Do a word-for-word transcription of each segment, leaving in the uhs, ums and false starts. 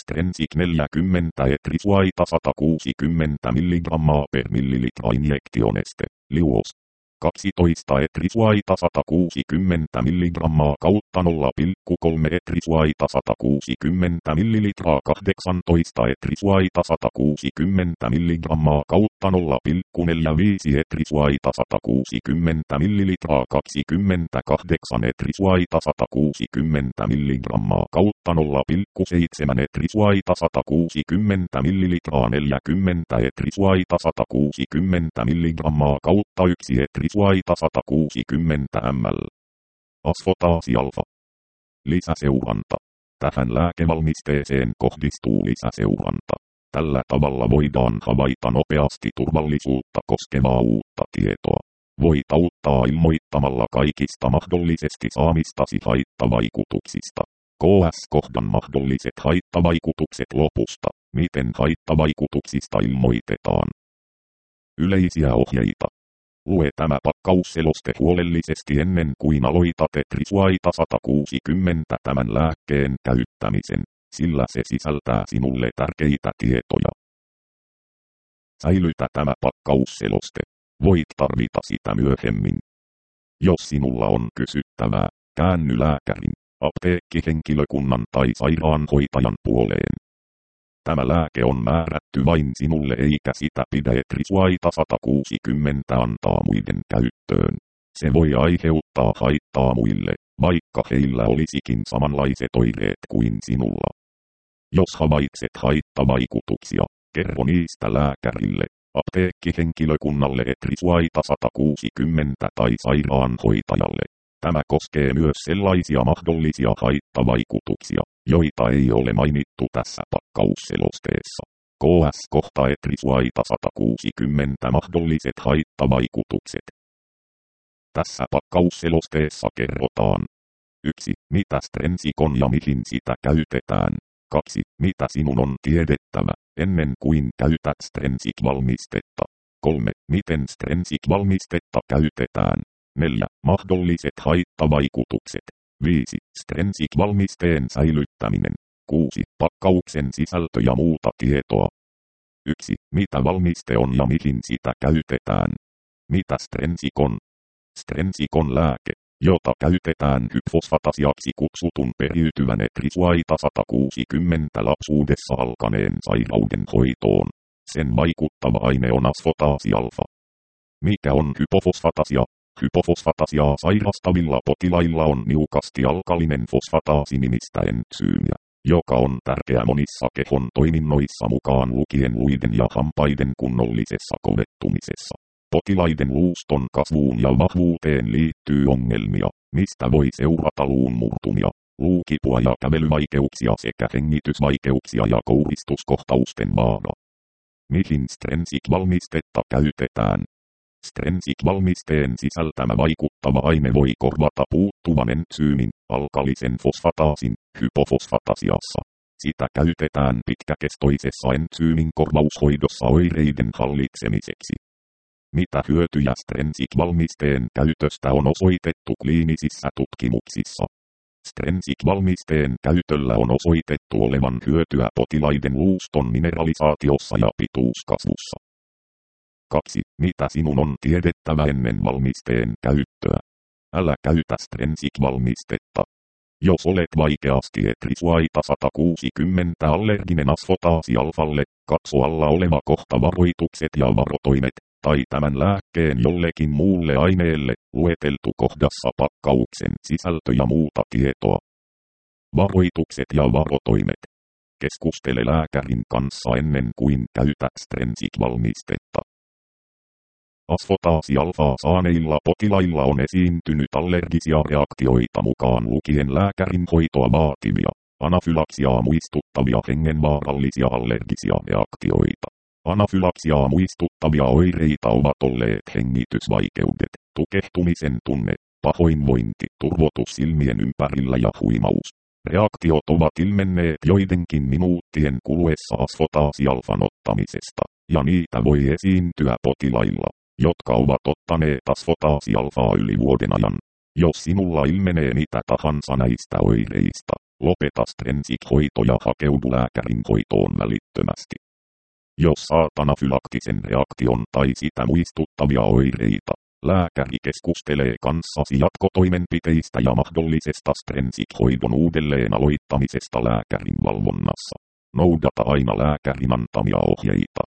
Strensiq neljäkymmentä etrisuaita sata kuusikymmentä milligrammaa per millilitra injektioneste, liuos. kaksitoista etrisuaita sata kuusikymmentä milligrammaa kautta nolla pilkku kolme etrisuaita sata kuusikymmentä millilitraa kahdeksantoista etrisuaita sata kuusikymmentä milligrammaa kautta nolla pilkku neljäkymmentäviisi etrisuaita sata kuusikymmentä millilitraa kaksikymmentäkahdeksan etrisuaita sata kuusikymmentä milligrammaa kautta nolla pilkku seitsemän etrisuaita sata kuusikymmentä millilitraa neljäkymmentä etrisuaita sata kuusikymmentä milligrammaa kautta yksi etrisuaita Suaita sata kuusikymmentä millilitraa. Asfotaasi-alfa. Lisäseuranta. Tähän lääkevalmisteeseen kohdistuu lisäseuranta. Tällä tavalla voidaan havaita nopeasti turvallisuutta koskevaa uutta tietoa. Voit auttaa ilmoittamalla kaikista mahdollisesti saamistasi haittavaikutuksista. K S-kohdan mahdolliset haittavaikutukset lopusta. Miten haittavaikutuksista ilmoitetaan? Yleisiä ohjeita. Lue tämä pakkausseloste huolellisesti ennen kuin aloitat etrisuaita sata kuusikymmentä tämän lääkkeen käyttämisen, sillä se sisältää sinulle tärkeitä tietoja. Säilytä tämä pakkausseloste. Voit tarvita sitä myöhemmin. Jos sinulla on kysyttävää, käänny lääkärin, apteekkihenkilökunnan tai sairaanhoitajan puoleen. Tämä lääke on määrätty vain sinulle eikä sitä pidä etrisuaita sata kuusikymmentä antaa muiden käyttöön. Se voi aiheuttaa haittaa muille, vaikka heillä olisikin samanlaiset oireet kuin sinulla. Jos havaitset haittavaikutuksia, kerro niistä lääkärille, apteekkihenkilökunnalle etrisuaita sata kuusikymmentä tai sairaanhoitajalle. Tämä koskee myös sellaisia mahdollisia haittavaikutuksia, joita ei ole mainittu tässä pakkausselosteessa. K S-kohta etrisuaita sata kuusikymmentä mahdolliset haittavaikutukset. Tässä pakkausselosteessa kerrotaan. yksi. Mitä Strensiq on ja mihin sitä käytetään. kaksi. Mitä sinun on tiedettävä, ennen kuin käytät Strensiq-valmistetta. kolme. Miten Strensiq-valmistetta käytetään. neljä. Mahdolliset haittavaikutukset. viisi. Strensiq-valmisteen säilyttäminen. kuusi. Pakkauksen sisältö ja muuta tietoa. yksi. Mitä valmiste on ja mihin sitä käytetään. Mitä Strensiq on? Strensiq on lääke, jota käytetään hypfosfatasiaksi kutsutun periytyvän etrisuaita sata kuusikymmentä lapsuudessa alkaneen sairauden hoitoon. Sen vaikuttava aine on asfotaasi-alfa. Mikä on hypofosfatasia? Hypofosfatasiaa sairastavilla potilailla on niukasti alkalinen fosfataasi-nimistä entsyymiä, joka on tärkeä monissa kehon toiminnoissa mukaan lukien luiden ja hampaiden kunnollisessa kovettumisessa. Potilaiden luuston kasvuun ja vahvuuteen liittyy ongelmia, mistä voi seurata luun murtumia, luukipua ja kävelyvaikeuksia sekä hengitysvaikeuksia ja kouristuskohtausten vaara. Mihin Strensiq-valmistetta käytetään? Strensiq-valmisteen sisältämä vaikuttava aine voi korvata puuttuvan entsyymin, alkalisen fosfataasin, hypofosfatasiassa. Sitä käytetään pitkäkestoisessa entsyymin korvaushoidossa oireiden hallitsemiseksi. Mitä hyötyjä Strensiq-valmisteen käytöstä on osoitettu kliinisissä tutkimuksissa? Strensiq-valmisteen käytöllä on osoitettu olevan hyötyä potilaiden luuston mineralisaatiossa ja pituuskasvussa. kaksi. Mitä sinun on tiedettävä ennen valmisteen käyttöä? Älä käytä Strensiq-valmistetta. Jos olet vaikeasti etrisuaita sata kuusikymmentä allerginen asfotaasi-alfalle, katso alla oleva kohta varoitukset ja varotoimet, tai tämän lääkkeen jollekin muulle aineelle, lueteltu kohdassa pakkauksen sisältö ja muuta tietoa. Varoitukset ja varotoimet. Keskustele lääkärin kanssa ennen kuin käytät Strensiq-valmistetta. Asfotaasi-alfaa saaneilla potilailla on esiintynyt allergisia reaktioita mukaan lukien lääkärin hoitoa vaativia, anafylaksiaa muistuttavia hengenvaarallisia allergisia reaktioita. Anafylaksiaa muistuttavia oireita ovat olleet hengitysvaikeudet, tukehtumisen tunne, pahoinvointi, turvotus silmien ympärillä ja huimaus. Reaktiot ovat ilmenneet joidenkin minuuttien kuluessa asfotaasi-alfan ottamisesta, ja niitä voi esiintyä potilailla, jotka ovat ottaneet asfotaasi-alfaa yli vuoden ajan. Jos sinulla ilmenee mitä tahansa näistä oireista, Lopeta Strensiq-hoito ja hakeudu lääkärin hoitoon välittömästi. Jos saat anafylaktisen reaktion tai sitä muistuttavia oireita, lääkäri keskustelee kanssasi jatkotoimenpiteistä ja mahdollisesta Strensiq-hoidon uudelleen aloittamisesta lääkärin valvonnassa. Noudata aina lääkärin antamia ohjeita.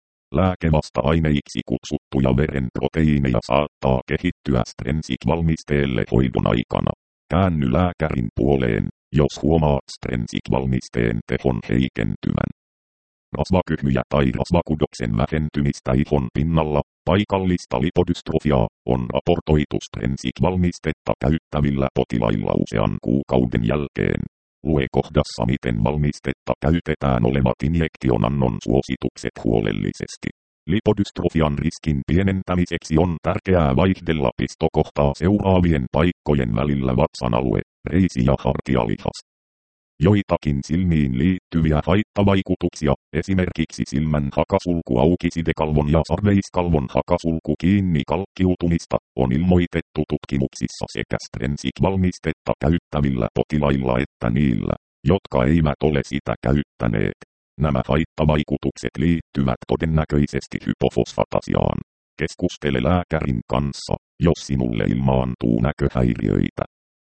Lääkevasta-aineiksi kutsuttuja veren proteiineja saattaa kehittyä Strensiq-valmisteelle hoidon aikana. Käänny lääkärin puoleen, jos huomaat Strensiq-valmisteen tehon heikentyvän. Rasvakyhmyjä tai rasvakudoksen vähentymistä ihon pinnalla, paikallista lipodystrofiaa, on raportoitu Strensiq-valmistetta käyttävillä potilailla usean kuukauden jälkeen. Lue kohdassa miten valmistetta käytetään olevat injektionannon suositukset huolellisesti. Lipodystrofian riskin pienentämiseksi on tärkeää vaihdella pistokohtaa seuraavien paikkojen välillä vatsan alue, reisi ja hartialihas. Joitakin silmiin liittyviä haittavaikutuksia, esimerkiksi silmän hakasulku aukisidekalvon ja sarveiskalvon hakasulku kiinni kalkkiutumista, on ilmoitettu tutkimuksissa sekä Strensiq-valmistetta käyttävillä potilailla että niillä, jotka eivät ole sitä käyttäneet. Nämä haittavaikutukset liittyvät todennäköisesti hypofosfatasiaan. Keskustele lääkärin kanssa, jos sinulle ilmaantuu näköhäiriöitä.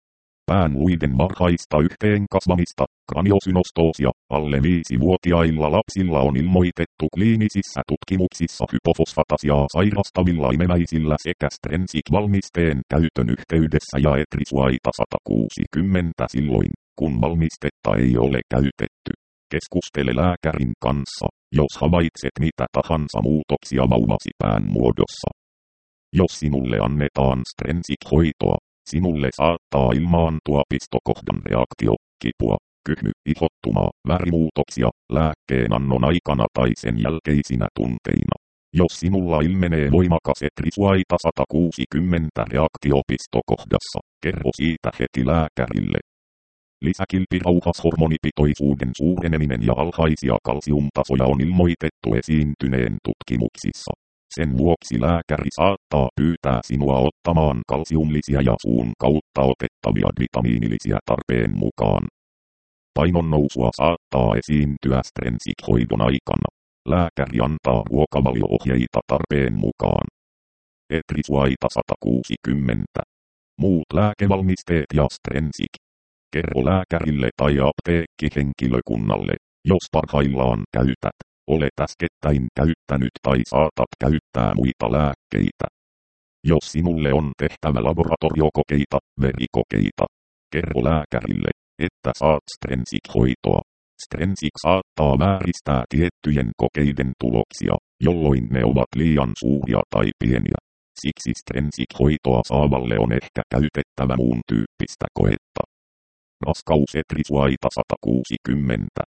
Päänluiden varhaista yhteenkasvamista, kraniosynostoosia, alle viisivuotiailla lapsilla on ilmoitettu kliinisissä tutkimuksissa hypofosfatasiaa sairastavilla imeväisillä sekä Strensiq-valmisteen käytön yhteydessä ja etrisuaita sata kuusikymmentä silloin, kun valmistetta ei ole käytetty. Keskustele lääkärin kanssa, jos havaitset mitä tahansa muutoksia vauvasi pään muodossa. Jos sinulle annetaan Strensiq-hoitoa, sinulle saattaa ilmaantua pistokohdan reaktio, kipua, kyhmy, ihottumaa, värimuutoksia, lääkkeen annon aikana tai sen jälkeisinä tunteina. Jos sinulla ilmenee voimakas etrisuaita sata kuusikymmentä reaktio pistokohdassa, kerro siitä heti lääkärille. Lisäkilpirauhashormonipitoisuuden suureneminen ja alhaisia kalsiumtasoja on ilmoitettu esiintyneen tutkimuksissa. Sen vuoksi lääkäri saattaa pyytää sinua ottamaan kalsiumlisiä ja suun kautta otettavia vitamiinilisiä tarpeen mukaan. Painon nousua saattaa esiintyä Strensiq-hoidon aikana. Lääkäri antaa ruokavalio-ohjeita tarpeen mukaan. Etrisuaita sata kuusikymmentä. Muut lääkevalmisteet ja Strensiq. Kerro lääkärille tai apteekkihenkilökunnalle, jos parhaillaan käytät, olet äskettäin käyttänyt tai saatat käyttää muita lääkkeitä. Jos sinulle on tehtävä laboratoriokokeita, verikokeita, kerro lääkärille, että saat Strensiq-hoitoa. Strensiq saattaa vääristää tiettyjen kokeiden tuloksia, jolloin ne ovat liian suuria tai pieniä. Siksi Strensiq-hoitoa saavalle on ehkä käytettävä muun tyyppistä koetta. Raskaus etrisuaita sata kuusikymmentä.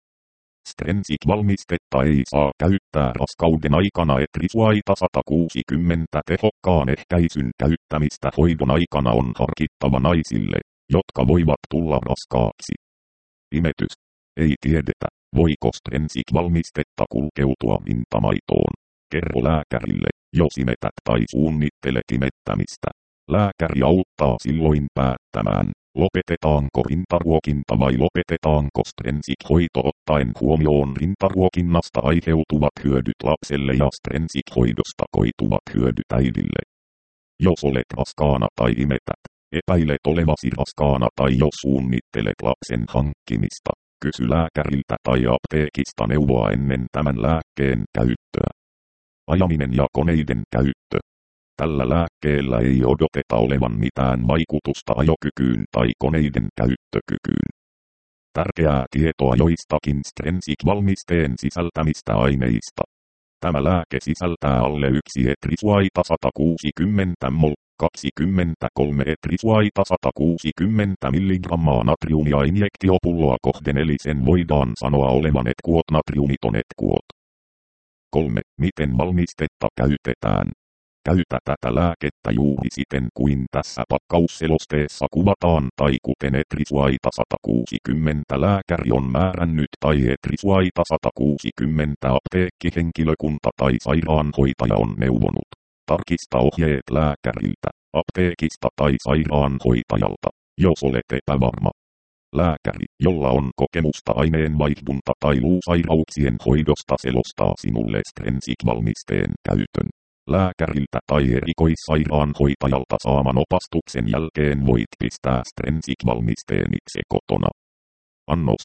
Strensiq-valmistetta ei saa käyttää raskauden aikana etrisuaita sata kuusikymmentä tehokkaan ehkäisyn käyttämistä hoidon aikana on harkittava naisille, jotka voivat tulla raskaaksi. Imetys. Ei tiedetä, voiko Strensiq-valmistetta kulkeutua rintamaitoon. Kerro lääkärille, jos imetät tai suunnittelet imettämistä. Lääkäri auttaa silloin päättämään, lopetetaanko rintaruokinta vai lopetetaanko Strensiq-hoito ottaen huomioon rintaruokinnasta aiheutuvat hyödyt lapselle ja Strensiq-hoidosta koituvat hyödyt äidille. Jos olet raskaana tai imetät, epäilet olevasi raskaana tai jos suunnittelet lapsen hankkimista, kysy lääkäriltä tai apteekista neuvoa ennen tämän lääkkeen käyttöä. Ajaminen ja koneiden käyttö. Tällä lääkkeellä ei odoteta olevan mitään vaikutusta ajokykyyn tai koneiden käyttökykyyn. Tärkeää tietoa joistakin Strensiq-valmisteen sisältämistä aineista. Tämä lääke sisältää alle yksi etrisuaita sata kuusikymmentä mol, kaksikymmentäkolme etrisuaita sata kuusikymmentä milligrammaa natriumia injektiopulloa kohden eli sen voidaan sanoa olevan etkuot natriumiton etkuot. kolme. Miten valmistetta käytetään? Käytä tätä lääkettä juuri siten kuin tässä pakkausselosteessa kuvataan tai kuten etrisuaita sata kuusikymmentä lääkäri on määrännyt tai etrisuaita sata kuusikymmentä apteekkihenkilökunta tai sairaanhoitaja on neuvonut. Tarkista ohjeet lääkäriltä, apteekista tai sairaanhoitajalta, jos olet epävarma. Lääkäri, jolla on kokemusta aineenvaihdunta tai luusairauksien hoidosta, selostaa sinulle Strensiq-valmisteen käytön. Lääkäriltä tai erikoissairaanhoitajalta saaman opastuksen jälkeen voit pistää Strensiq-valmisteen itse kotona. Annos.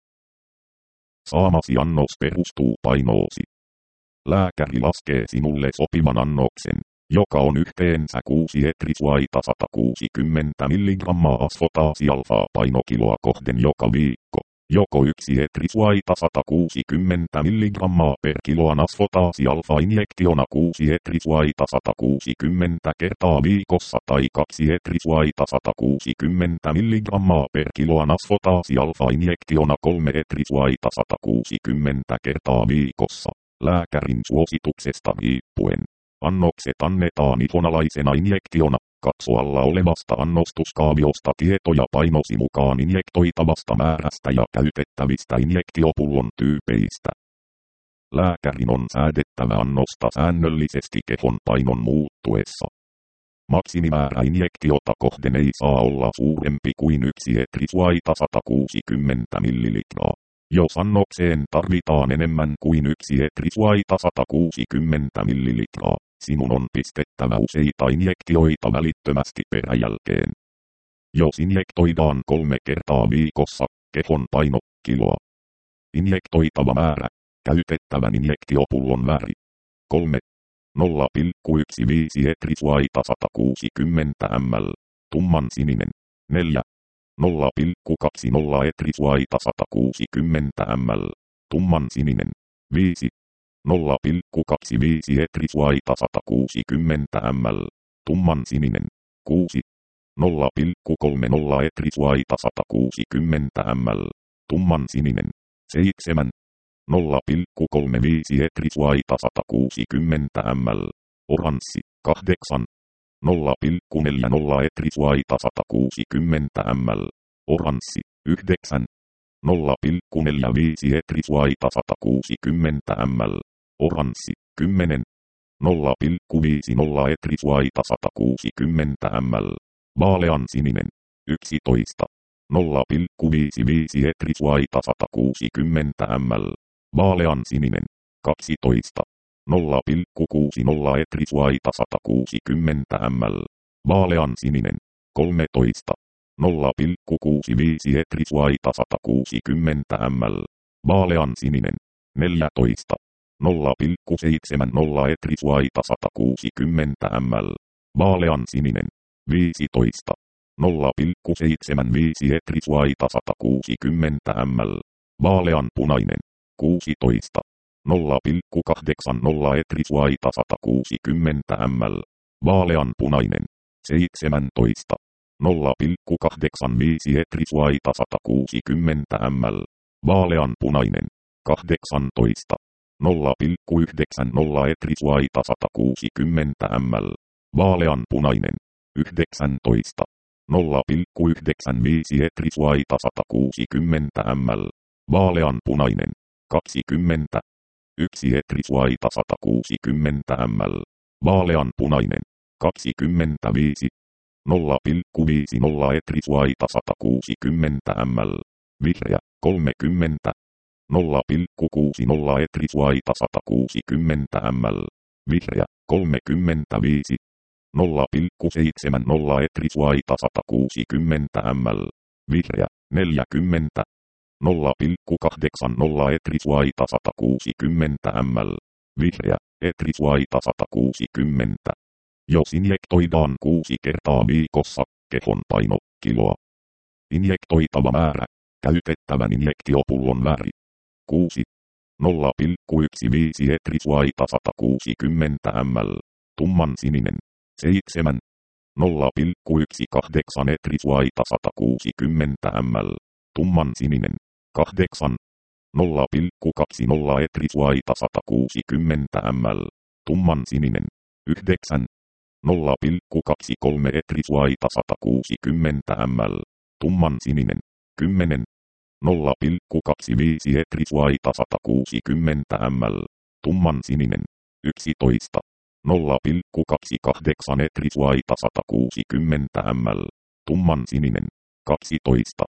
Saamasi annos perustuu painoosi. Lääkäri laskee sinulle sopivan annoksen, joka on yhteensä kuusi etrisuaita sata kuusikymmentä milligrammaa asfotaasialfaa painokiloa kohden joka viikko. Joko yksi etrisuaita sata kuusikymmentä milligrammaa per kiloan asfotaasialfa-injektiona kuusi etrisuaita sata kuusikymmentä kertaa viikossa tai kaksi etrisuaita sata kuusikymmentä milligrammaa per kiloan asfotaasialfa-injektiona kolme etrisuaita sata kuusikymmentä kertaa viikossa. Lääkärin suosituksesta riippuen. Annokset annetaan ihonalaisena injektiona. Katso alla olevasta annostuskaaviosta tietoja painosi mukaan injektoitavasta määrästä ja käytettävistä injektiopullon tyypeistä. Lääkärin on säädettävä annosta säännöllisesti kehon painon muuttuessa. Maksimimäärä injektiota kohden ei saa olla suurempi kuin yksi etrisuaita sata kuusikymmentä millilitraa. Jos annokseen tarvitaan enemmän kuin yksi etrisuaita sata kuusikymmentä millilitraa, sinun on pistettävä useita injektioita välittömästi peräjälkeen. Jos injektoidaan kolme kertaa viikossa, kehon paino, kiloa. Injektoitava määrä, käytettävän injektiopullon väri. kolme. nolla pilkku yksitoista etrisuaita sata kuusikymmentä millilitraa, tumman sininen. neljä. nolla pilkku kaksikymmentä etrisuaita sata kuusikymmentä millilitraa, tumman sininen. viisi. nolla pilkku kaksikymmentäviisi etrisuaita sata kuusikymmentä millilitraa, tumman sininen. kuusi. nolla pilkku kolmekymmentä etrisuaita sata kuusikymmentä millilitraa, tumman sininen. seitsemän. nolla pilkku kolmekymmentäviisi etrisuaita sata kuusikymmentä millilitraa, oranssi. kahdeksan. nolla pilkku neljäkymmentä etrisuaita sata kuusikymmentä millilitraa, oranssi. yhdeksän. nolla pilkku neljäkymmentäviisi etrisuaita sata kuusikymmentä millilitraa, oranssi. kymmenen. nolla pilkku viisikymmentä etrisuaita sata kuusikymmentä millilitraa, vaalean sininen. yksitoista. nolla pilkku viisikymmentäviisi etrisuaita sata kuusikymmentä millilitraa, vaalean sininen. kaksitoista. nolla pilkku kuusikymmentä etrisuaita sata kuusikymmentä millilitraa, vaalean sininen. kolmetoista. nolla pilkku kuusikymmentäviisi etrisuaita sata kuusikymmentä millilitraa, vaalean sininen. neljätoista. nolla pilkku seitsemänkymmentä etrisuaita sata kuusikymmentä millilitraa, vaalean sininen. viisitoista. nolla pilkku seitsemänkymmentäviisi etrisuaita sata kuusikymmentä millilitraa, vaalean punainen. kuusitoista. nolla pilkku kahdeksankymmentä etrisuaita sata kuusikymmentä millilitraa, vaalean punainen. seitsemäntoista. nolla pilkku kahdeksankymmentäviisi etrisuaita sata kuusikymmentä millilitraa, vaalean punainen. kahdeksantoista. nolla pilkku yhdeksänkymmentä etrisuaita sata kuusikymmentä millilitraa, vaalean punainen. yhdeksäntoista. nolla pilkku yhdeksänkymmentäviisi etrisuaita sata kuusikymmentä millilitraa, vaalean punainen. kaksikymmentä. yksi etrisuaita sata kuusikymmentä millilitraa, vaalean punainen. kaksikymmentäviisi. nolla pilkku viisikymmentä etrisuaita sata kuusikymmentä millilitraa, vihreä. kolmekymmentä. nolla pilkku kuusikymmentä etrisuaita sata kuusikymmentä millilitraa, vihreä. kolmekymmentäviisi. nolla pilkku seitsemänkymmentä etrisuaita sata kuusikymmentä millilitraa, vihreä. neljäkymmentä. nolla pilkku kahdeksankymmentä etrisuaita sata kuusikymmentä millilitraa, vihreä. Etrisuaita sata kuusikymmentä. Jos injektoidaan kuusi kertaa viikossa, kehon paino, kiloa. Injektoitava määrä, käytettävän injektiopullon väri. kuusi. nolla pilkku yksitoista etrisuaita sata kuusikymmentä millilitraa, tumman sininen. seitsemän. nolla pilkku yksitoista etrisuaita sata kuusikymmentä millilitraa, tumman sininen. kahdeksan. nolla pilkku kaksikymmentä etrisuaita sata kuusikymmentä millilitraa, tumman sininen. yhdeksän. nolla pilkku kaksikymmentäkolme etrisuaita sata kuusikymmentä millilitraa, tumman sininen. kymmenen. nolla pilkku kaksikymmentäviisi etrisuaita sata kuusikymmentä millilitraa, tumman sininen. yksitoista. nolla pilkku kaksikymmentäkahdeksan etrisuaita sata kuusikymmentä millilitraa, tumman sininen. kaksitoista.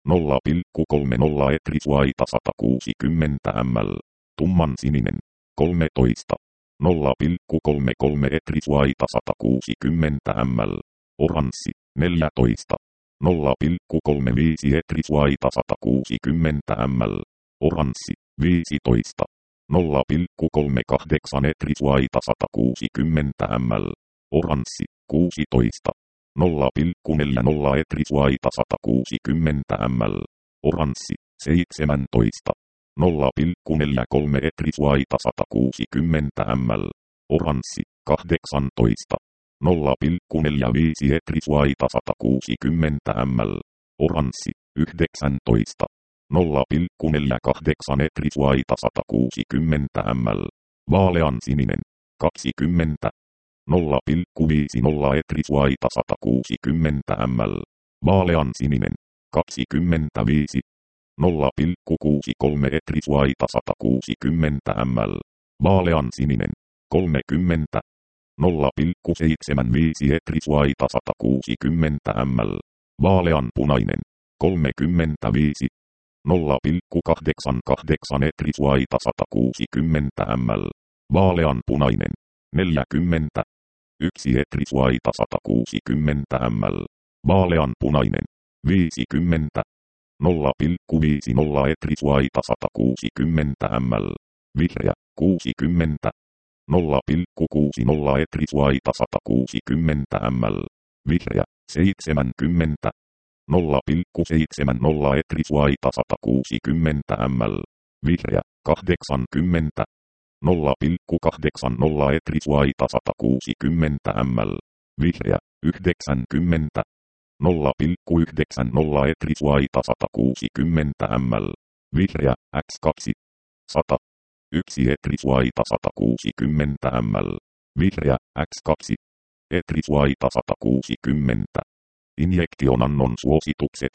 nolla pilkku kolmekymmentä etrisvaita sata kuusikymmentä millilitraa. Tumman sininen. kolmetoista. nolla pilkku kolmekymmentäkolme etrisvaita sata kuusikymmentä millilitraa. Oranssi. neljätoista. nolla pilkku kolmekymmentäviisi etrisvaita sata kuusikymmentä millilitraa. Oranssi. viisitoista. nolla pilkku kolmekymmentäkahdeksan etrisvaita sata kuusikymmentä millilitraa. Oranssi. kuusitoista. nolla pilkku neljäkymmentä etrisvaita sata kuusikymmentä millilitraa. Oranssi. seitsemäntoista. nolla pilkku neljäkymmentäkolme etrisvaita sata kuusikymmentä millilitraa. Oranssi. kahdeksantoista. nolla pilkku neljäkymmentäviisi etrisvaita sata kuusikymmentä millilitraa. Oranssi. yhdeksäntoista. nolla pilkku neljäkymmentäkahdeksan etrisvaita sata kuusikymmentä millilitraa. Vaalean sininen. kaksikymmentä. nolla pilkku viisikymmentä etrisvaita sata kuusikymmentä millilitraa. Vaalean sininen. kaksikymmentäviisi. nolla pilkku kuusikymmentäkolme etrisvaita sata kuusikymmentä millilitraa. Vaalean sininen. kolmekymmentä. nolla pilkku seitsemänkymmentäviisi etrisvaita sata kuusikymmentä millilitraa. Vaalean punainen. kolmekymmentäviisi. nolla pilkku kahdeksankymmentäkahdeksan etrisvaita sata kuusikymmentä millilitraa. Vaalean punainen. neljäkymmentä. yksi etrisvaita sata kuusikymmentä millilitraa. Vaalean punainen. viisikymmentä. nolla pilkku viisikymmentä etrisvaita sata kuusikymmentä millilitraa. Vihreä. kuusikymmentä. nolla pilkku kuusikymmentä etrisvaita sata kuusikymmentä millilitraa. Vihreä. seitsemänkymmentä. nolla pilkku seitsemänkymmentä etrisvaita sata kuusikymmentä millilitraa. Vihreä. kahdeksankymmentä. nolla pilkku kahdeksankymmentä etrisvaita sata kuusikymmentä millilitraa. Vihreä. yhdeksänkymmentä. nolla pilkku yhdeksänkymmentä etrisvaita sata kuusikymmentä millilitraa. Vihreä. X kaksi. sata. yksi etrisvaita sata kuusikymmentä millilitraa. Vihreä. X kaksi. Etrisvaita sata kuusikymmentä. Injektionannon suositukset.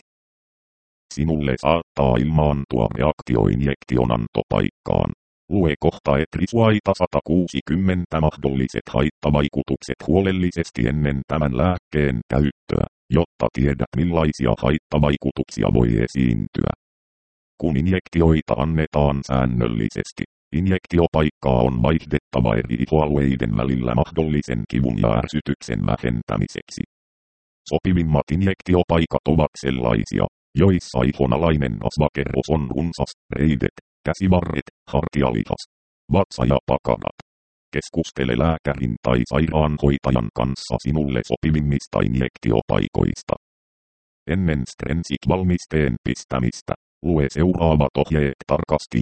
Sinulle saattaa ilmaantua reaktio injektionantopaikkaan. Lue kohta etrisvaita sata kuusikymmentä mahdolliset haittavaikutukset huolellisesti ennen tämän lääkkeen käyttöä, jotta tiedät millaisia haittavaikutuksia voi esiintyä. Kun injektioita annetaan säännöllisesti, injektiopaikkaa on vaihdettava eri ihoalueiden välillä mahdollisen kivun ja ärsytyksen vähentämiseksi. Sopivimmat injektiopaikat ovat sellaisia, joissa ihonalainen rasvakerros on runsas, reidet, käsivarret, hartialihas, vatsa ja pakarat. Keskustele lääkärin tai sairaanhoitajan kanssa sinulle sopivimmista injektiopaikoista. Ennen Strensiq-valmisteen pistämistä, lue seuraavat ohjeet tarkasti.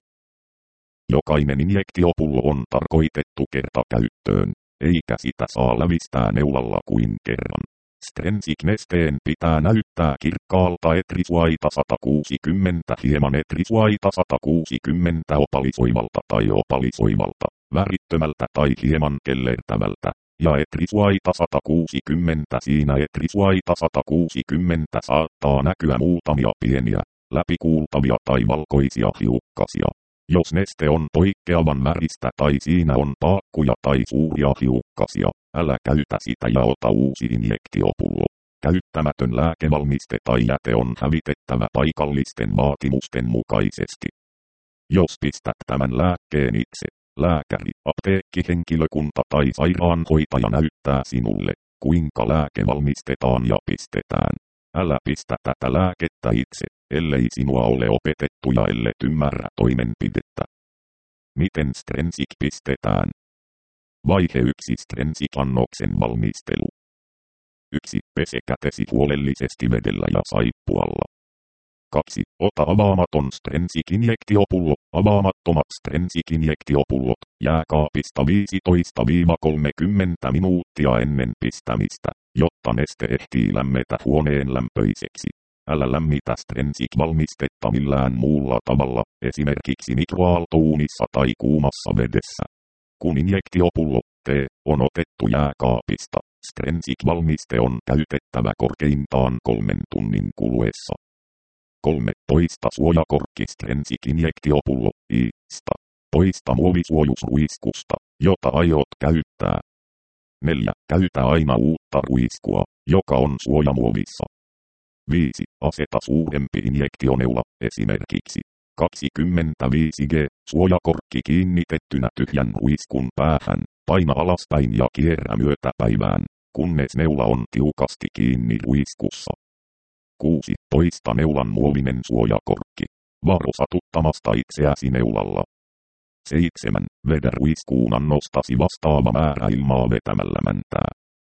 Jokainen injektiopullo on tarkoitettu kertakäyttöön, eikä sitä saa lävistää neulalla kuin kerran. Strensiq-nesteen pitää näyttää kirkkaalta etrisvaita sata kuusikymmentä hieman etrisvaita sata kuusikymmentä opalisoivalta tai opalisoivalta, värittömältä tai hieman kellertävältä, ja etrisvaita sata kuusikymmentä siinä etrisvaita sata kuusikymmentä saattaa näkyä muutamia pieniä, läpikuultavia tai valkoisia hiukkasia. Jos neste on poikkeavan väristä tai siinä on paakkuja tai suuria hiukkasia, älä käytä sitä ja ota uusi injektiopullo. Käyttämätön lääkevalmiste tai jäte on hävitettävä paikallisten vaatimusten mukaisesti. Jos pistät tämän lääkkeen itse, lääkäri, apteekkihenkilökunta tai sairaanhoitaja näyttää sinulle, kuinka lääke valmistetaan ja pistetään. Älä pistä tätä lääkettä itse, ellei sinua ole opetettu ja ellet ymmärrä toimenpidettä. Miten Strensiq pistetään? Vaihe yksi Strensiq-annoksen valmistelu. yksi Pese kätesi huolellisesti vedellä ja saippualla. kaksi Ota avaamaton Strensiq-injektiopullo. Avaamattomat Strensiq-injektiopullot jääkaapista viisitoista kolmekymmentä minuuttia ennen pistämistä, jotta neste ehtii lämmetä huoneen lämpöiseksi. Älä lämmitä Strensiq-valmistetta millään muulla tavalla, esimerkiksi mikroaaltouunissa tai kuumassa vedessä. Kun injektiopullo, T, on otettu jääkaapista, Strensiq-valmiste on käytettävä korkeintaan kolmen tunnin kuluessa. kolme Poista suojakorkki Strensiq-injektiopullo, I-sta. Poista muovisuojusruiskusta, jota aiot käyttää. neljä Käytä aina uutta ruiskua, joka on suojamuovissa. viisi. Aseta suurempi injektioneula, esimerkiksi kaksikymmentäviisi grammaa, suojakorkki kiinnitettynä tyhjän ruiskun päähän, paina alaspäin ja kierrä myötäpäivään, kunnes neula on tiukasti kiinni ruiskussa. kuusi. Toista neulan muovinen suojakorkki. Varo satuttamasta itseäsi neulalla. seitsemän. Vedä ruiskuun annostasi vastaava määrä ilmaa vetämällä mäntää.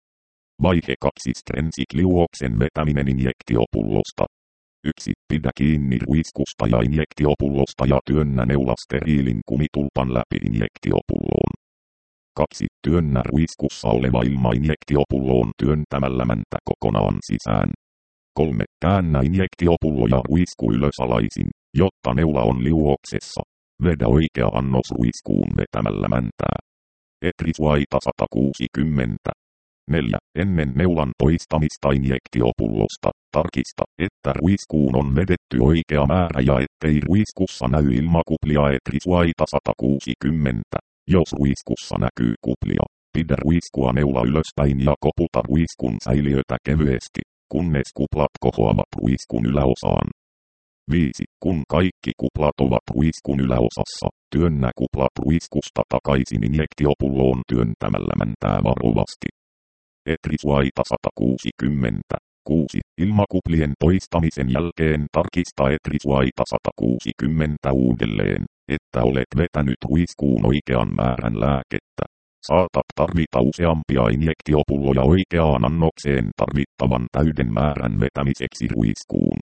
Vaihe kaksi. Strensic-liuoksen vetäminen injektiopullosta. yksi. Pidä kiinni ruiskusta ja injektiopullosta ja työnnä neula steriilin kumitulpan läpi injektiopulloon. kaksi. Työnnä ruiskussa oleva ilma injektiopulloon työntämällä mäntä kokonaan sisään. kolme. Käännä injektiopullo ja ruisku ylösalaisin, jotta neula on liuoksessa. Vedä oikea annos ruiskuun vetämällä mäntää. Etrisuaita sata kuusikymmentä. neljä. Ennen neulan poistamista injektiopullosta, tarkista, että ruiskuun on vedetty oikea määrä ja ettei ruiskussa näy ilmakuplia. Etrisuaita sata kuusikymmentä. Jos ruiskussa näkyy kuplia, pidä ruiskua neula ylöspäin ja koputa ruiskun säiliötä kevyesti, kunnes kuplat kohoavat ruiskun yläosaan. viisi. Kun kaikki kuplat ovat ruiskun yläosassa, työnnä kuplat ruiskusta takaisin injektiopulloon työntämällä mäntää varovasti. Etrisuaita sata kuusikymmentä. kuusi. Ilmakuplien poistamisen jälkeen tarkista etrisuaita sata kuusikymmentä uudelleen, että olet vetänyt ruiskuun oikean määrän lääkettä. Saatat tarvita useampia injektiopulloja oikeaan annokseen tarvittavan täyden määrän vetämiseksi ruiskuun.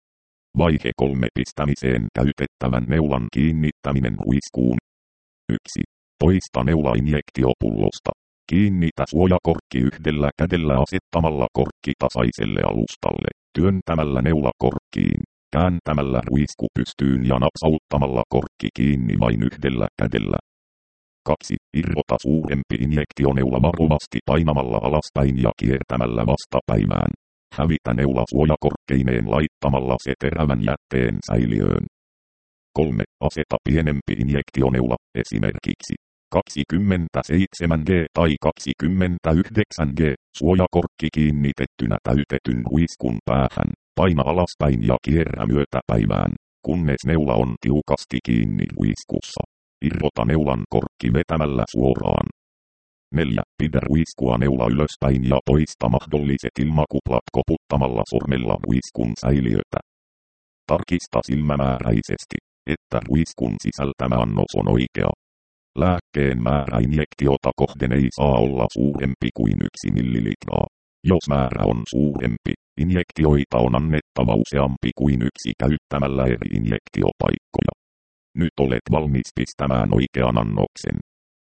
Vaihe kolme. Pistämiseen käytettävän neulan kiinnittäminen ruiskuun. yksi. Poista neula injektiopullosta. Kiinnitä suojakorkki yhdellä kädellä asettamalla korkki tasaiselle alustalle, työntämällä neula korkkiin, kääntämällä ruisku pystyyn ja napsauttamalla korkki kiinni vain yhdellä kädellä. kaksi. Irrota suurempi injektioneula varovasti painamalla alaspäin ja kiertämällä vastapäivään. Hävitä neula suojakorkkeineen laittamalla se terävän jätteen säiliöön. kolme. Aseta pienempi injektioneula, esimerkiksi kaksikymmentäseitsemän grammaa tai kaksikymmentäyhdeksän grammaa, suojakorkki kiinnitettynä täytetyn ruiskun päähän, paina alaspäin ja kierrä myötäpäivään, kunnes neula on tiukasti kiinni ruiskussa. Irrota neulan korkki vetämällä suoraan. neljä. Pidä ruiskua neula ylöspäin ja poista mahdolliset ilmakuplat koputtamalla sormella ruiskun säiliötä. Tarkista silmämääräisesti, että ruiskun sisältämä annos on oikea. Lääkkeen määrä injektiota kohden ei saa olla suurempi kuin yksi millilitraa. Jos määrä on suurempi, injektioita on annettava useampi kuin yksi käyttämällä eri injektiopaikkoja. Nyt olet valmis pistämään oikean annoksen.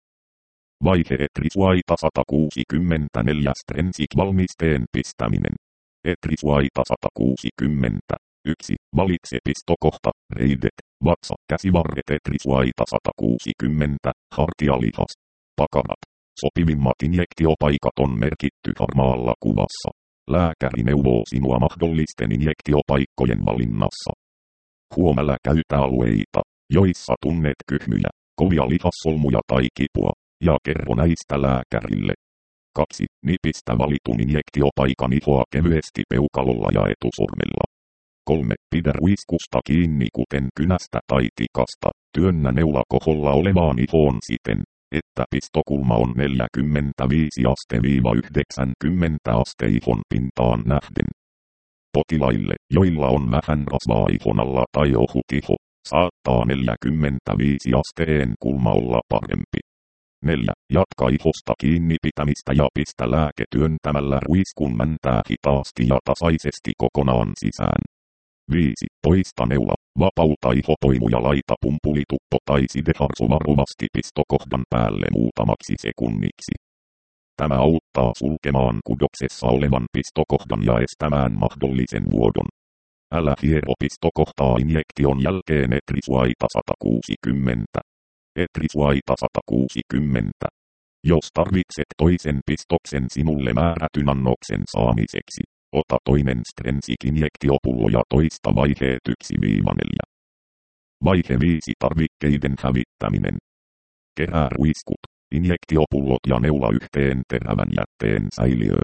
Vaihe Etrisuaita sata kuusikymmentäneljä. Strensic-valmisteen pistäminen. Etrisuaita sata kuusikymmentä. yksi. Valitse pistokohta, reidet, vatsa, käsivarret. Etrisuaita sata kuusikymmentä. Hartialihas, pakarat. Sopivimmat injektiopaikat on merkitty harmaalla kuvassa. Lääkäri neuvoo sinua mahdollisten injektiopaikkojen valinnassa. Huomella käytä alueita, joissa tunnet kyhmyjä, kovia lihassolmuja tai kipua, ja kerro näistä lääkärille. kaksi. Nipistä valitun injektiopaikan ihoa kevyesti peukalolla ja etusormella. kolme. Pidä ruiskusta kiinni kuten kynästä tai tikasta, työnnä neula koholla olevaan ihoon siten, että pistokulma on neljäkymmentäviisi yhdeksänkymmentä aste ihon pintaan nähden. Potilaille, joilla on vähän rasvaa ihon alla tai ohut iho, saattaa neljäkymmentäviisi asteen kulma olla parempi. neljä. Jatka ihosta kiinni pitämistä ja pistä lääke työntämällä ruiskun mäntää hitaasti ja tasaisesti kokonaan sisään. viisi. Poista neula, vapauta ihopoimu ja laita pumpulituppo tai sideharsu varovasti pistokohdan päälle muutamaksi sekunniksi. Tämä auttaa sulkemaan kudoksessa olevan pistokohdan ja estämään mahdollisen vuodon. Älä hiero pistokohtaa injektion jälkeen. Etrisuaita sata kuusikymmentä. Etrisuaita sata kuusikymmentä. Jos tarvitset toisen pistoksen sinulle määrätyn annoksen saamiseksi, ota toinen Strensic-injektiopullo ja toista vaiheet yksi neljä. Vaihe viisi. Tarvikkeiden hävittäminen. Kerää ruiskut, injektiopullot ja neula yhteen terävän jätteen säiliöön.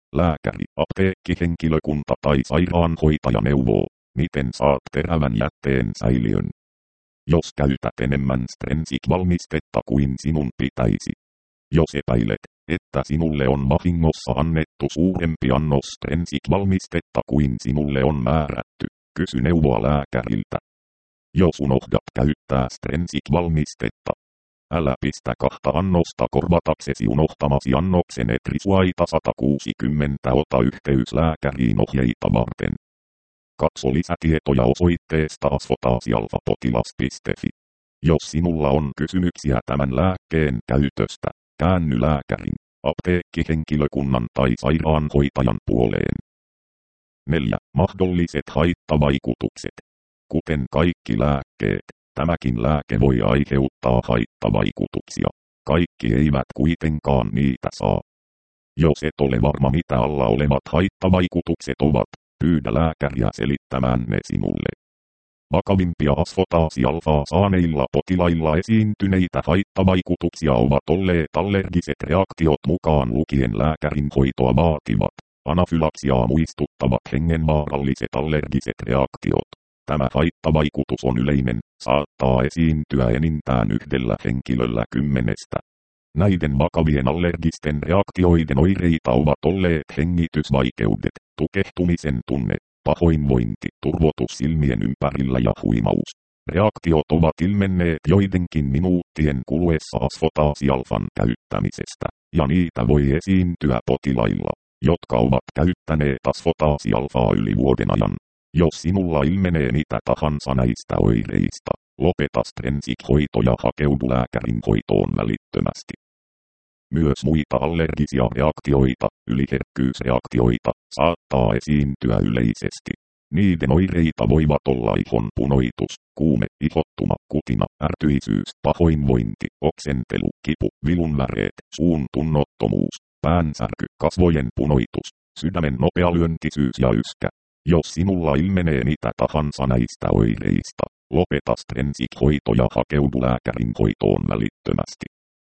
Lääkäri, apteekkihenkilökunta tai sairaanhoitaja neuvoo, miten saat terävän jätteen säiliön. Jos käytät enemmän Strensiq-valmistetta kuin sinun pitäisi. Jos epäilet, että sinulle on vahingossa annettu suurempi annos Strensiq-valmistetta kuin sinulle on määrätty, kysy neuvoa lääkäriltä. Jos unohdat käyttää Strensiq-valmistetta, älä pistä kahta annosta korvataksesi unohtamasi annoksen Etrisuaita sata kuusikymmentä. Ota yhteys lääkäriin ohjeita varten. Katso lisätietoja osoitteesta asfotaasialfapotilas piste fi. Jos sinulla on kysymyksiä tämän lääkkeen käytöstä, käänny lääkärin, apteekkihenkilökunnan tai sairaanhoitajan puoleen. neljä. Mahdolliset haittavaikutukset. Kuten kaikki lääkkeet, tämäkin lääke voi aiheuttaa haittavaikutuksia. Kaikki eivät kuitenkaan niitä saa. Jos et ole varma mitä alla olevat haittavaikutukset ovat, pyydä lääkäriä selittämään ne sinulle. Vakavimpia asfotaasialfaa saaneilla potilailla esiintyneitä haittavaikutuksia ovat olleet allergiset reaktiot mukaan lukien lääkärin hoitoa vaativat, anafylaksiaa muistuttavat hengenvaaralliset allergiset reaktiot. Tämä haittavaikutus on yleinen, saattaa esiintyä enintään yhdellä henkilöllä kymmenestä. Näiden vakavien allergisten reaktioiden oireita ovat olleet hengitysvaikeudet, tukehtumisen tunne, pahoinvointi, turvotus silmien ympärillä ja huimaus. Reaktiot ovat ilmenneet joidenkin minuuttien kuluessa asfotaasialfan käyttämisestä, ja niitä voi esiintyä potilailla, jotka ovat käyttäneet asfotaasialfaa yli vuoden ajan. Jos sinulla ilmenee mitä tahansa näistä oireista, lopeta Strensiq-hoito ja hakeudu lääkärin hoitoon välittömästi. Myös muita allergisia reaktioita, yliherkkyysreaktioita, saattaa esiintyä yleisesti. Niiden oireita voivat olla ihon punoitus, kuume, ihottuma, kutina, ärtyisyys, pahoinvointi, oksentelu, kipu, vilunväreet, suun tunnottomuus, päänsärky, kasvojen punoitus, sydämen nopea lyöntisyys ja yskä. Jos sinulla ilmenee mitä tahansa näistä oireista, lopeta Strensiq-hoito ja hakeudu lääkärin hoitoon välittömästi.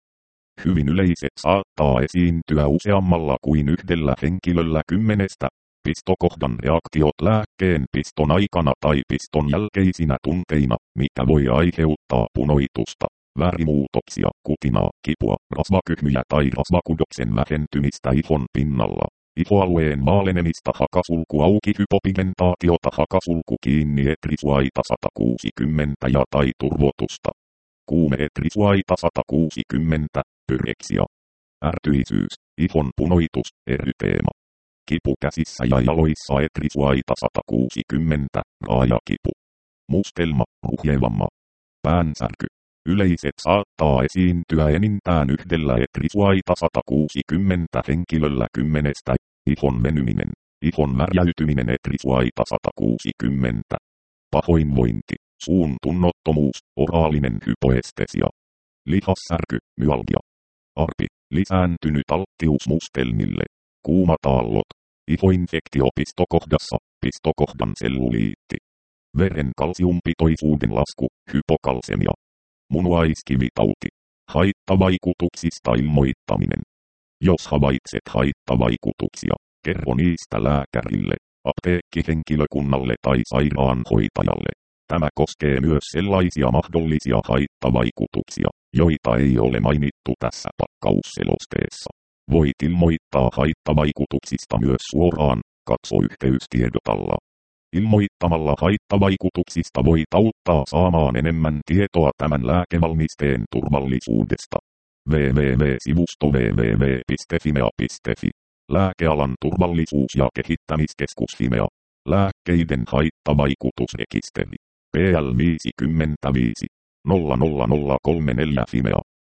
Hyvin yleiset saattaa esiintyä useammalla kuin yhdellä henkilöllä kymmenestä. Pistokohdan reaktiot lääkkeen piston aikana tai piston jälkeisinä tunteina, mikä voi aiheuttaa punoitusta, värimuutoksia, kutinaa, kipua, rasvakyhmyjä tai rasvakudoksen vähentymistä ihon pinnalla. Ihoalueen vaalenemista, hakasulku auki, hypopigmentaatiota, hakasulku kiinni, Etrisuaita sata kuusikymmentä ja tai turvotusta. Kuume, Etrisuaita sata kuusikymmentä, pyreksia. Ärtyisyys, ihon punoitus, eryteema. Kipu käsissä ja jaloissa, Etrisuaita sata kuusikymmentä, raajakipu. Mustelma, ruhjevamma. Päänsärky. Yleiset saattaa esiintyä enintään yhdellä Etrisuaita sata kuusikymmentä henkilöllä kymmenestä. Ihon venyminen, ihon värjäytyminen, Etrisuaita sata kuusikymmentä. Pahoinvointi, suun tunnottomuus, oraalinen hypoestesia. Lihassärky, myalgia. Arpi, lisääntynyt alttius mustelmille. Kuumataallot, ihoinfektio pistokohdassa, pistokohdan selluliitti. Veren kalsiumpitoisuuden lasku, hypokalsemia. Munuaiskivitauti. Haittavaikutuksista ilmoittaminen. Jos havaitset haittavaikutuksia, kerro niistä lääkärille, apteekkihenkilökunnalle tai sairaanhoitajalle. Tämä koskee myös sellaisia mahdollisia haittavaikutuksia, joita ei ole mainittu tässä pakkausselosteessa. Voit ilmoittaa haittavaikutuksista myös suoraan, katso yhteystiedot alla. Ilmoittamalla haittavaikutuksista voit auttaa saamaan enemmän tietoa tämän lääkevalmisteen turvallisuudesta. www.sivusto www piste fimea piste fi. Lääkealan turvallisuus- ja kehittämiskeskus Fimea. Lääkkeiden haittavaikutusrekisteri. P L viisikymmentäviisi nolla nolla nolla kolme neljä Fimea.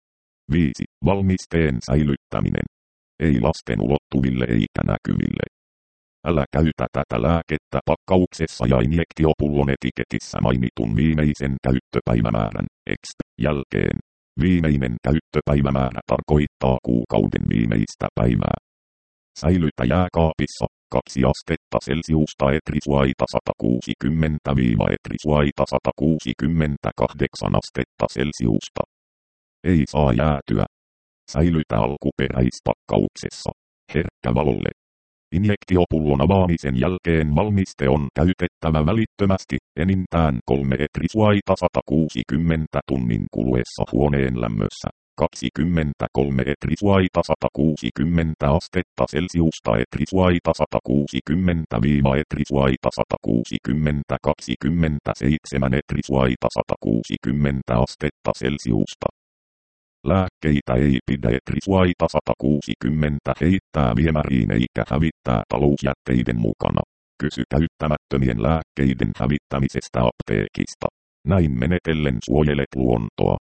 viisi. Valmisteen säilyttäminen. Ei lasten ulottuville eikä näkyville. Älä käytä tätä lääkettä pakkauksessa ja injektiopullon etiketissä mainitun viimeisen käyttöpäivämäärän exp. jälkeen. Viimeinen käyttöpäivämäärä tarkoittaa kuukauden viimeistä päivää. Säilytä jääkaapissa kaksi astetta Celsiusta Etrisuaita sata kuusikymmentä Etrisuaita sata kuusikymmentäkahdeksan astetta Celsiusta. Ei saa jäätyä. Säilytä alkuperäispakkauksessa. Herkkä valolle. Injektiopullon avaamisen jälkeen valmiste on käytettävä välittömästi, enintään kolme etrisuaita sata kuusikymmentä tunnin kuluessa huoneen lämmössä. kaksikymmentäkolme etrisuaita sata kuusikymmentä astetta Celsiusta etrisuaita sata kuusikymmentä etrisuaita sata kuusikymmentä kaksikymmentäseitsemän etrisuaita sata kuusikymmentä astetta Celsiusta. Lääkkeitä ei pidä etrisuaita sata kuusikymmentä heittää viemäriin eikä hävittää talousjätteiden mukana. Kysy käyttämättömien lääkkeiden hävittämisestä apteekista. Näin menetellen suojelet luontoa.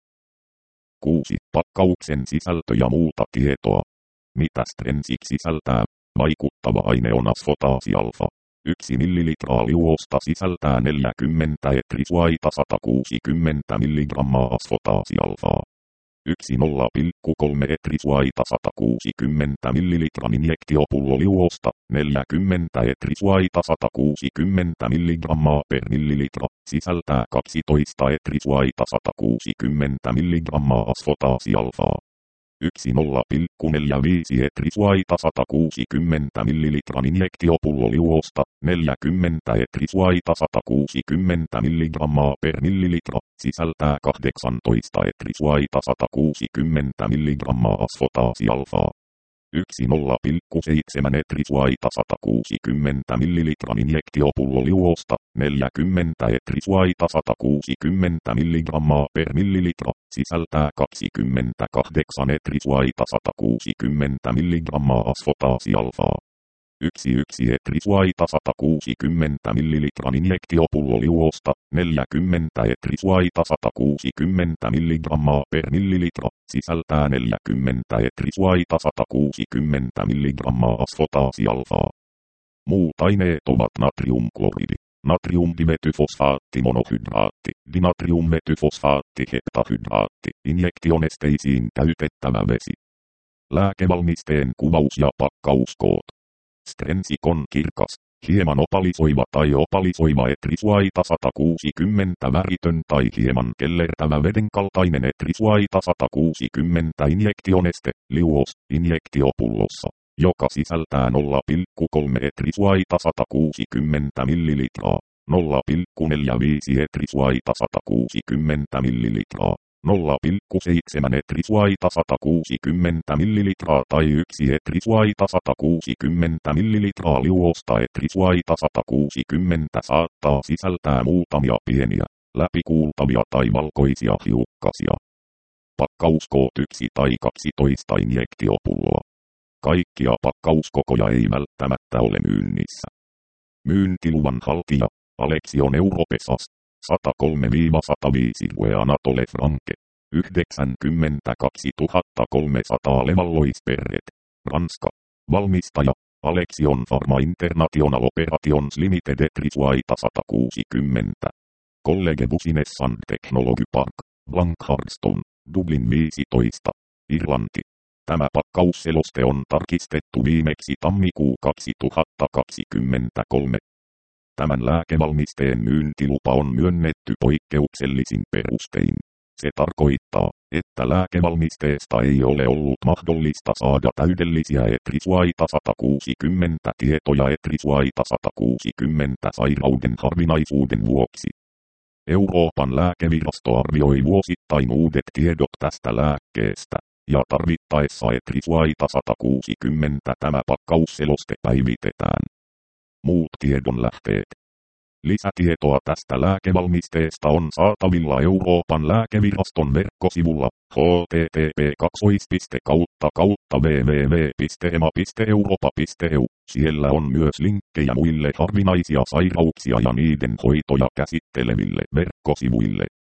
kuusi. Pakkauksen sisältö ja muuta tietoa. Mitä Strensiq sisältää? Vaikuttava aine on asfotaasialfa. yksi millilitraa liuosta sisältää neljäkymmentä etrisuaita sata kuusikymmentä milligrammaa asfotaasialfaa. yksi nolla pilkku kolme etrisuaita sata kuusikymmentä millilitran injektiopullo liuosta, neljäkymmentä etrisuaita sata kuusikymmentä milligrammaa per millilitra, sisältää kaksitoista etrisuaita sata kuusikymmentä milligrammaa asfotaasialfaa. yksi nolla pilkku neljäkymmentäviisi etrisuaita sata kuusikymmentä millilitran injektiopullo liuosta, neljäkymmentä etrisuaita sata kuusikymmentä milligrammaa per millilitra, sisältää kahdeksantoista etrisuaita sata kuusikymmentä milligrammaa asfotaasialfaa. yksi nolla pilkku seitsemän etrisuaita sata kuusikymmentä millilitran injektiopullo liuosta, neljäkymmentä etrisuaita sata kuusikymmentä milligrammaa per millilitra, sisältää kaksikymmentäkahdeksan etrisuaita sata kuusikymmentä milligrammaa asfotaasialfaa. yksi yksi etrisuaita sata kuusikymmentä millilitran injektiopullo liuosta, neljäkymmentä etrisuaita sata kuusikymmentä milligrammaa per millilitra, sisältää neljäkymmentä etrisuaita sata kuusikymmentä milligrammaa asfotaasialfaa. Muut aineet ovat natriumkloridi, natriumdimetyfosfaatti monohydraatti, dinatriummetyfosfaatti heptahydraatti, injektionesteisiin käytettävä vesi. Lääkevalmisteen kuvaus ja pakkauskoot. Strensiq on kirkas, hieman opalisoiva tai opalisoiva etrisuaita sata kuusikymmentä väritön tai hieman kellertävä vedenkaltainen etrisuaita sata kuusikymmentä injektioneste, liuos, injektiopullossa, joka sisältää nolla pilkku kolme etrisuaita sata kuusikymmentä millilitraa, nolla pilkku neljäkymmentäviisi etrisuaita sata kuusikymmentä millilitraa, nolla pilkku seitsemän etrisuaita sata kuusikymmentä millilitraa tai yksi etrisuaita sata kuusikymmentä millilitraa liuosta etrisuaita sata kuusikymmentä saattaa sisältää muutamia pieniä, läpikuultavia tai valkoisia hiukkasia. Pakkauskoot yksi tai kaksitoista injektiopulloa. Kaikkia pakkauskokoja ei välttämättä ole myynnissä. Myyntiluvan haltija, Alexion Europesas. sata kolme sata viisi Rue Anatole Franke. yhdeksänkymmentäkaksituhatta kolmesataa Levallois-Perret. Ranska. Valmistaja. Alexion Pharma International Operations Limited etrisuaita sata kuusikymmentä. College Business and Technology Park. Blankhardston. Dublin viisitoista. Irlanti. Tämä pakkausseloste on tarkistettu viimeksi tammikuu kaksituhattakaksikymmentäkolme. Tämän lääkevalmisteen myyntilupa on myönnetty poikkeuksellisin perustein. Se tarkoittaa, että lääkevalmisteesta ei ole ollut mahdollista saada täydellisiä etrisuaita sata kuusikymmentä tietoja etrisuaita sata kuusikymmentä sairauden harvinaisuuden vuoksi. Euroopan lääkevirasto arvioi vuosittain uudet tiedot tästä lääkkeestä, ja tarvittaessa etrisuaita sata kuusikymmentä tämä pakkausseloste päivitetään. Muut tiedonlähteet. Lisätietoa tästä lääkevalmisteesta on saatavilla Euroopan lääkeviraston verkkosivulla h t t p kautta kautta w w w piste e m a piste europa piste e u. Siellä on myös linkkejä muille harvinaisia sairauksia ja niiden hoitoja käsitteleville verkkosivuille.